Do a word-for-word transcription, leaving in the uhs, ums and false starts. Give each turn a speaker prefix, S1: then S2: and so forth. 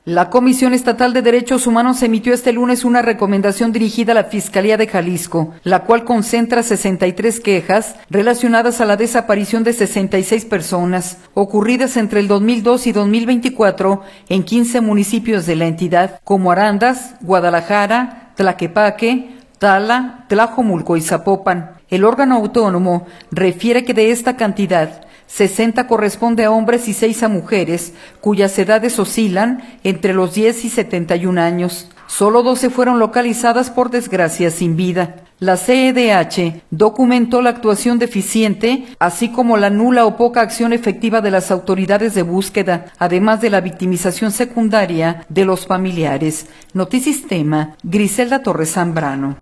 S1: La Comisión Estatal de Derechos Humanos emitió este lunes una recomendación dirigida a la Fiscalía de Jalisco, la cual concentra sesenta y tres quejas relacionadas a la desaparición de sesenta y seis personas, ocurridas entre el dos mil dos y dos mil veinticuatro en quince municipios de la entidad, como Arandas, Guadalajara, Tlaquepaque, Tala, Tlajomulco y Zapopan. El órgano autónomo refiere que de esta cantidad, sesenta corresponde a hombres y seis a mujeres, cuyas edades oscilan entre los diez y setenta y un años. Solo doce fueron localizadas por desgracia sin vida. La C E D H documentó la actuación deficiente, así como la nula o poca acción efectiva de las autoridades de búsqueda, además de la victimización secundaria de los familiares. Notisistema, Griselda Torres Zambrano.